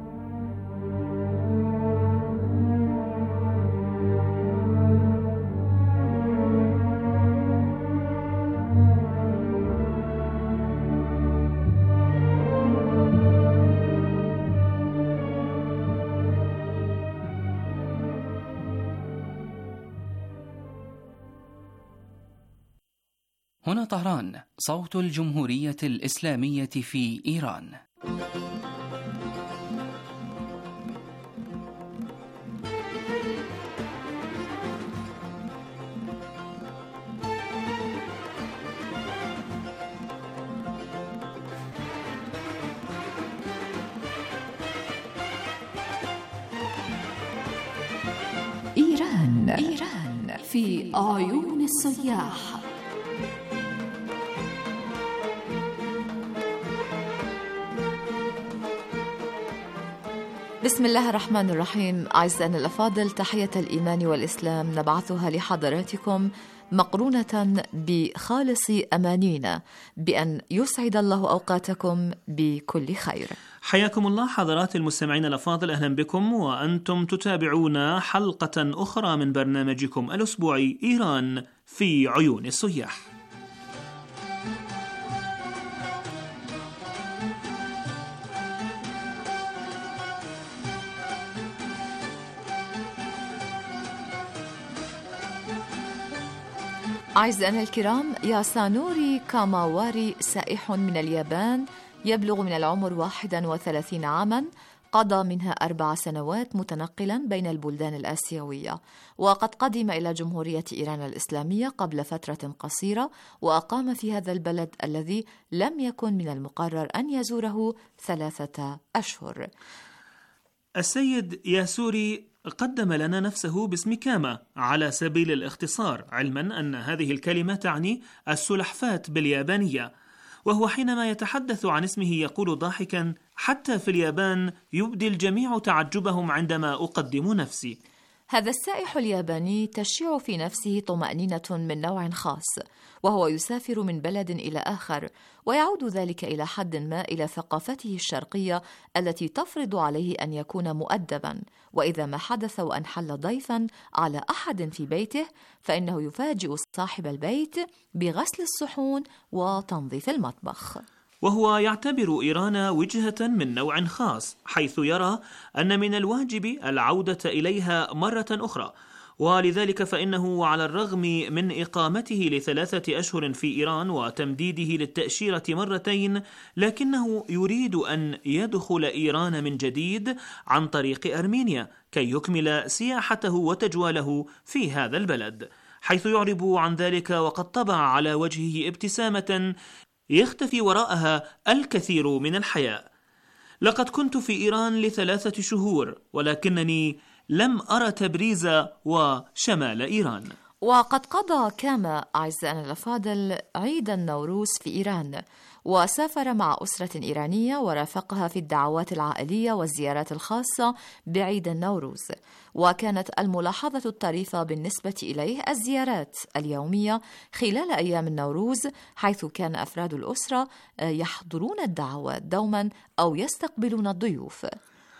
هنا طهران، صوت الجمهورية الإسلامية في إيران. إيران إيران في عيون السياح. بسم الله الرحمن الرحيم. أعزائنا الأفاضل، تحية الإيمان والإسلام نبعثها لحضراتكم مقرونة بخالص أمانينا بأن يسعد الله أوقاتكم بكل خير. حياكم الله حضرات المستمعين الأفاضل، أهلا بكم وأنتم تتابعون حلقة أخرى من برنامجكم الأسبوعي إيران في عيون السياح. أعزائنا الكرام، ياسانوري كاماواري سائح من اليابان يبلغ من العمر واحد وثلاثين عاما، قضى منها أربع سنوات متنقلا بين البلدان الآسيوية، وقد قدم إلى جمهورية إيران الإسلامية قبل فترة قصيرة، وأقام في هذا البلد الذي لم يكن من المقرر أن يزوره ثلاثة أشهر. السيد ياسوري قدم لنا نفسه باسم كاما على سبيل الاختصار، علما أن هذه الكلمة تعني السلحفاة باليابانية، وهو حينما يتحدث عن اسمه يقول ضاحكا: حتى في اليابان يبدي الجميع تعجبهم عندما أقدم نفسي. هذا السائح الياباني تشيع في نفسه طمأنينة من نوع خاص، وهو يسافر من بلد إلى آخر، ويعود ذلك إلى حد ما إلى ثقافته الشرقية التي تفرض عليه أن يكون مؤدبا، وإذا ما حدث وأن حل ضيفا على أحد في بيته فإنه يفاجئ صاحب البيت بغسل الصحون وتنظيف المطبخ. وهو يعتبر إيران وجهة من نوع خاص، حيث يرى أن من الواجب العودة إليها مرة أخرى، ولذلك فإنه على الرغم من إقامته لثلاثة أشهر في إيران وتمديده للتأشيرة مرتين، لكنه يريد أن يدخل إيران من جديد عن طريق أرمينيا كي يكمل سياحته وتجواله في هذا البلد، حيث يعرب عن ذلك وقد طبع على وجهه ابتسامة يختفي وراءها الكثير من الحياء. لقد كنت في إيران لثلاثة شهور، ولكنني لم أرى تبريز وشمال إيران. وقد قضى كاما أعزائنا الأفاضل عيد النوروز في إيران، وسافر مع أسرة إيرانية ورافقها في الدعوات العائلية والزيارات الخاصة بعيد النوروز. وكانت الملاحظة الطريفة بالنسبة إليه الزيارات اليومية خلال أيام النوروز، حيث كان أفراد الأسرة يحضرون الدعوات دوما أو يستقبلون الضيوف.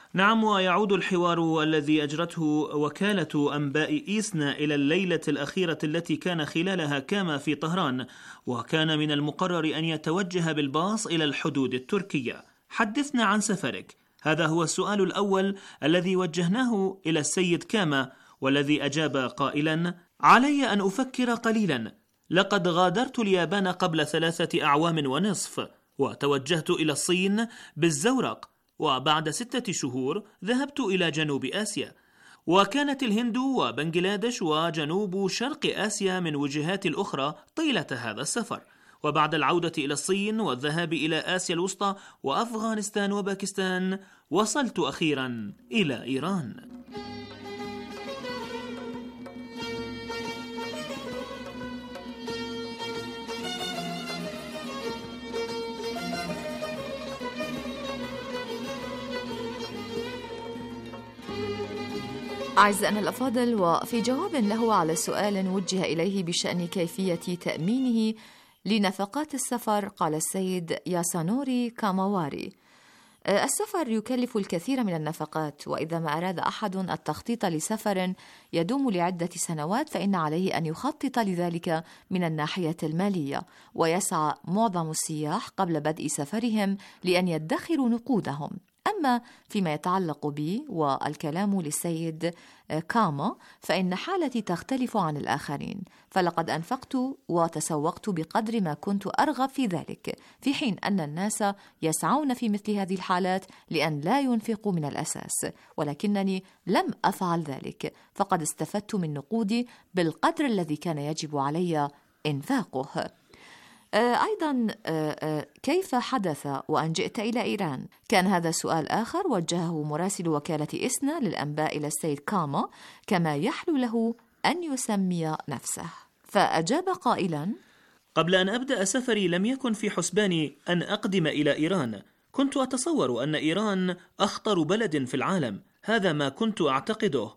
نعم، ويعود الحوار الذي أجرته وكالة أنباء إيسنا إلى الليلة الأخيرة التي كان خلالها كاما في طهران، وكان من المقرر أن يتوجه بالباص إلى الحدود التركية. حدثنا عن سفرك. هذا هو السؤال الأول الذي وجهناه إلى السيد كاما، والذي أجاب قائلا: علي أن أفكر قليلا. لقد غادرت اليابان قبل ثلاثة أعوام ونصف، وتوجهت إلى الصين بالزورق، وبعد ستة شهور ذهبت إلى جنوب آسيا، وكانت الهند وبنغلاديش وجنوب شرق آسيا من وجهات الأخرى طيلة هذا السفر. وبعد العودة إلى الصين والذهاب إلى آسيا الوسطى وأفغانستان وباكستان، وصلت أخيرا إلى إيران. أعزائنا الأفاضل، وفي جواب له على سؤال وجه إليه بشأن كيفية تأمينه لنفقات السفر، قال السيد ياسانوري كاماواري: السفر يكلف الكثير من النفقات، وإذا ما أراد أحد التخطيط لسفر يدوم لعدة سنوات فإن عليه أن يخطط لذلك من الناحية المالية، ويسعى معظم السياح قبل بدء سفرهم لأن يدخروا نقودهم. أما فيما يتعلق بي والكلام للسيد كاما فإن حالتي تختلف عن الآخرين، فلقد أنفقت وتسوقت بقدر ما كنت أرغب في ذلك، في حين أن الناس يسعون في مثل هذه الحالات لأن لا ينفقوا من الأساس، ولكنني لم أفعل ذلك، فقد استفدت من نقودي بالقدر الذي كان يجب علي إنفاقه. أيضا كيف حدث وأن جئت إلى إيران؟ كان هذا سؤال آخر وجهه مراسل وكالة إسنا للأنباء إلى السيد كاما، كما يحلو له أن يسمي نفسه، فأجاب قائلا: قبل أن أبدأ سفري لم يكن في حسباني أن أقدم إلى إيران. كنت أتصور أن إيران أخطر بلد في العالم، هذا ما كنت أعتقده،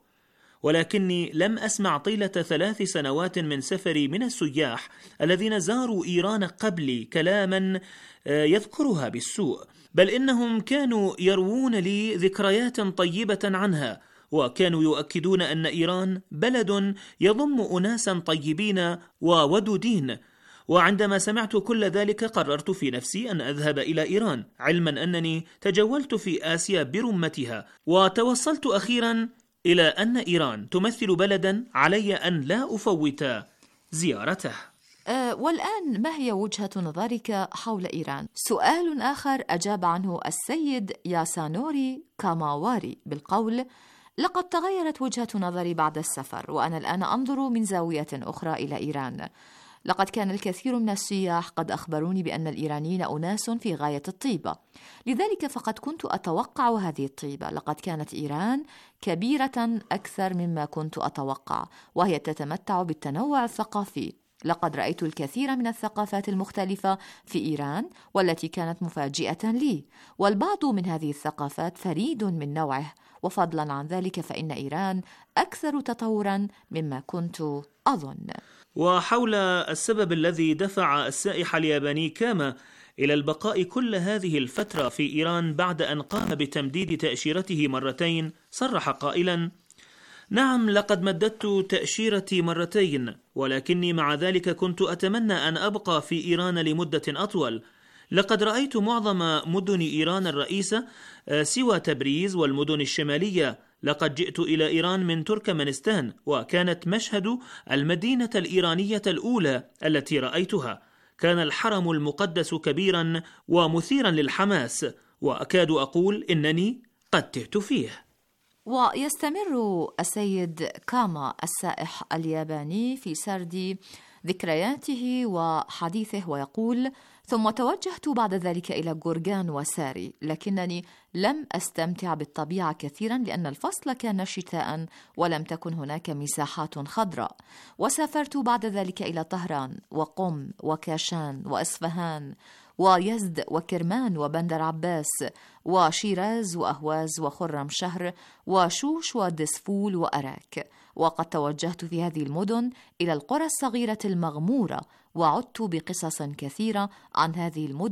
ولكني لم أسمع طيلة ثلاث سنوات من سفري من السياح الذين زاروا إيران قبلي كلاما يذكرها بالسوء، بل إنهم كانوا يروون لي ذكريات طيبة عنها، وكانوا يؤكدون أن إيران بلد يضم أناسا طيبين وودودين. وعندما سمعت كل ذلك قررت في نفسي أن أذهب إلى إيران، علما أنني تجولت في آسيا برمتها، وتوصلت أخيرا إلى أن إيران تمثل بلدا علي أن لا أفوت زيارته. أه والآن ما هي وجهة نظرك حول إيران؟ سؤال آخر أجاب عنه السيد ياسانوري كاماواري بالقول: لقد تغيرت وجهة نظري بعد السفر، وأنا الآن أنظر من زاوية أخرى إلى إيران. لقد كان الكثير من السياح قد أخبروني بأن الإيرانيين أناس في غاية الطيبة، لذلك فقد كنت أتوقع هذه الطيبة. لقد كانت إيران كبيرة أكثر مما كنت أتوقع، وهي تتمتع بالتنوع الثقافي. لقد رأيت الكثير من الثقافات المختلفة في إيران والتي كانت مفاجئة لي، والبعض من هذه الثقافات فريد من نوعه، وفضلا عن ذلك فإن إيران أكثر تطورا مما كنت أظن. وحول السبب الذي دفع السائح الياباني كاما إلى البقاء كل هذه الفترة في إيران بعد أن قام بتمديد تأشيرته مرتين، صرح قائلا: نعم، لقد مددت تأشيرتي مرتين، ولكني مع ذلك كنت أتمنى أن أبقى في إيران لمدة أطول. لقد رأيت معظم مدن إيران الرئيسة سوى تبريز والمدن الشمالية. لقد جئت إلى إيران من تركمانستان، وكانت مشهد المدينة الإيرانية الأولى التي رأيتها. كان الحرم المقدس كبيرا ومثيرا للحماس، وأكاد أقول إنني قد تهت فيه. ويستمر السيد كاما السائح الياباني في سرد ذكرياته وحديثه ويقول: ثم توجهت بعد ذلك إلى جورجان وساري، لكنني لم أستمتع بالطبيعة كثيرا لأن الفصل كان شتاء ولم تكن هناك مساحات خضراء. وسافرت بعد ذلك إلى طهران وقم وكاشان وإصفهان ويزد وكرمان وبندر عباس وشيراز وأهواز وخرم شهر وشوش ودسفول وأراك. وقد توجهت في هذه المدن إلى القرى الصغيرة المغمورة، وعدت بقصص كثيرة عن هذه المدن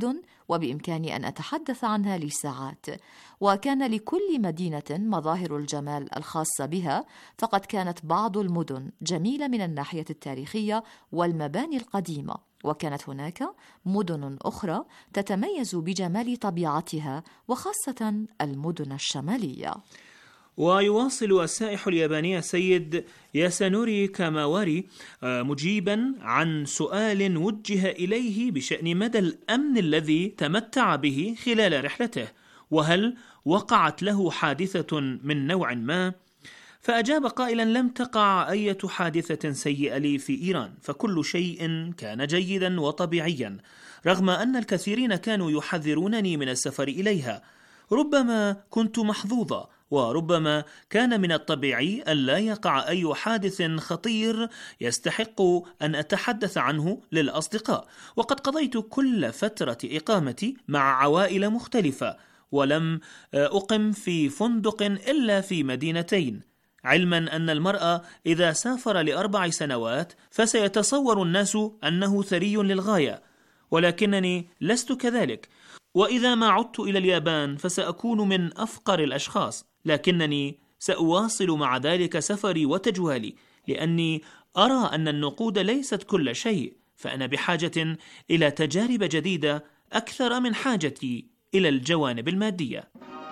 وبإمكاني أن أتحدث عنها لساعات. وكان لكل مدينة مظاهر الجمال الخاصة بها، فقد كانت بعض المدن جميلة من الناحية التاريخية والمباني القديمة، وكانت هناك مدن أخرى تتميز بجمال طبيعتها، وخاصة المدن الشمالية. ويواصل السائح الياباني السيد ياسانوري كاماواري مجيبا عن سؤال وجه إليه بشأن مدى الأمن الذي تمتع به خلال رحلته، وهل وقعت له حادثة من نوع ما؟ فأجاب قائلا: لم تقع أي حادثة سيئة لي في إيران، فكل شيء كان جيدا وطبيعيا، رغم أن الكثيرين كانوا يحذرونني من السفر إليها. ربما كنت محظوظة، وربما كان من الطبيعي أن لا يقع أي حادث خطير يستحق أن أتحدث عنه للأصدقاء، وقد قضيت كل فترة إقامتي مع عوائل مختلفة، ولم أقم في فندق إلا في مدينتين، علما أن المرأة إذا سافر لأربع سنوات فسيتصور الناس أنه ثري للغاية، ولكنني لست كذلك. وإذا ما عدت إلى اليابان فسأكون من أفقر الأشخاص، لكنني سأواصل مع ذلك سفري وتجوالي، لأني أرى أن النقود ليست كل شيء، فأنا بحاجة إلى تجارب جديدة أكثر من حاجتي إلى الجوانب المادية.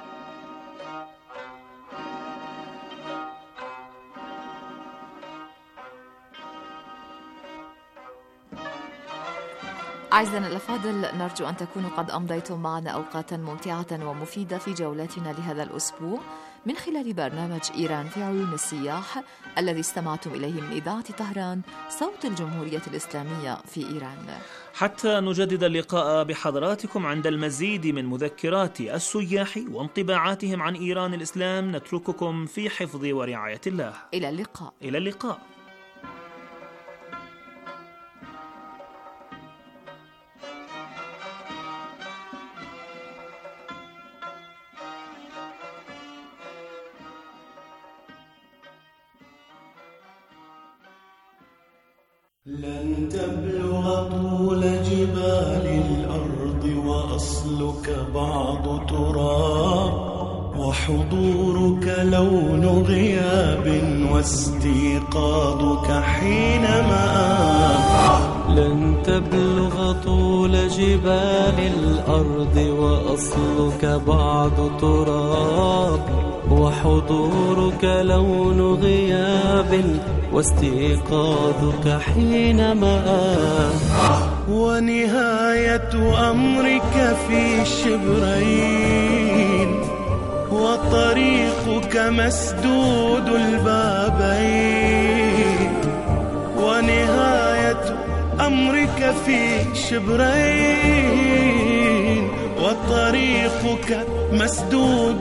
أعزائنا الأفاضل، نرجو أن تكونوا قد أمضيتم معنا أوقاتا ممتعة ومفيدة في جولتنا لهذا الأسبوع من خلال برنامج إيران في عيون السياح الذي استمعتم إليه من إذاعة طهران، صوت الجمهورية الإسلامية في إيران. حتى نجدد اللقاء بحضراتكم عند المزيد من مذكرات السياح وانطباعاتهم عن إيران الإسلام، نترككم في حفظ ورعاية الله. إلى اللقاء. إلى اللقاء. لن تبلغ طول جبال الأرض وأصلك بعض تراب، وحضورك لون غياب واستيقاظك حين مآب. لن تبلغ طول جبال الأرض وأصلك بعض تراب، وحضورك لون غياب واستيقاظك حين مآب. ونهاية أمرك في شبرين، وطريقك مسدود البابين. ونهاية أمرك في شبرين، وطريقك مسدود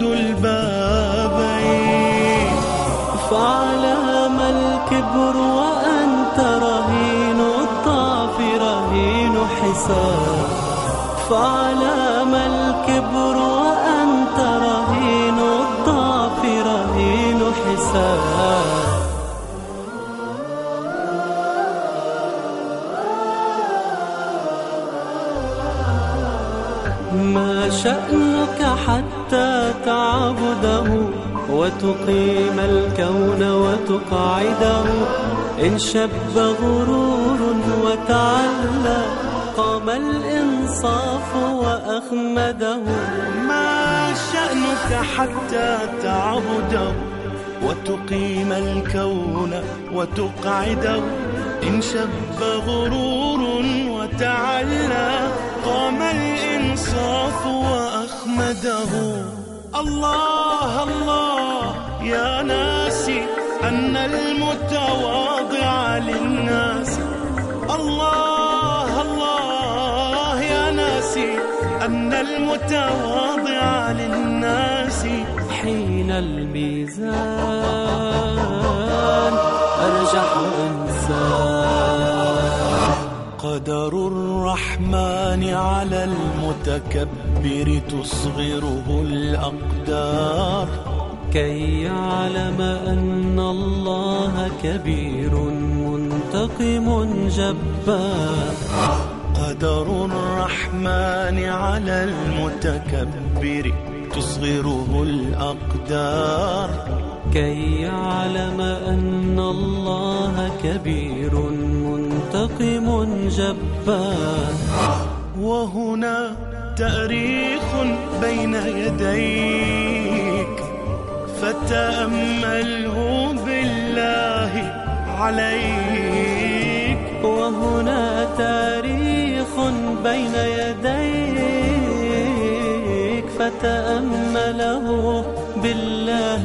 البابين. فعلى ما الكبر وأنت رهين الضعف رهين حساب. فعلى ما الكبر وأنت رهين الضعف رهين حساب. ما شأنك حتى تعبده وتقيم الكون وتقعده؟ إن شب غرور وتعلى قام الإنصاف وأخمده. ما شأنك حتى تعبده وتقيم الكون وتقعده؟ إن شب غرور وتعلى قام الإنصاف وأخمده. الله الله يا ناسي أن المتواضع للناس. الله الله يا ناسي أن المتواضع للناس. حين الميزان أرجح إنسان. قدر الرحمن على المتكبر تصغره الأقدار، كي يعلم أن الله كبير منتقم جبار. قدر الرحمن على المتكبر تصغره الأقدار كي يعلم أن الله كبير منتقم جبار. وهنا تأريخ بين يديك فتأمله بالله عليك. وهنا تاريخ بين يديك فتأمله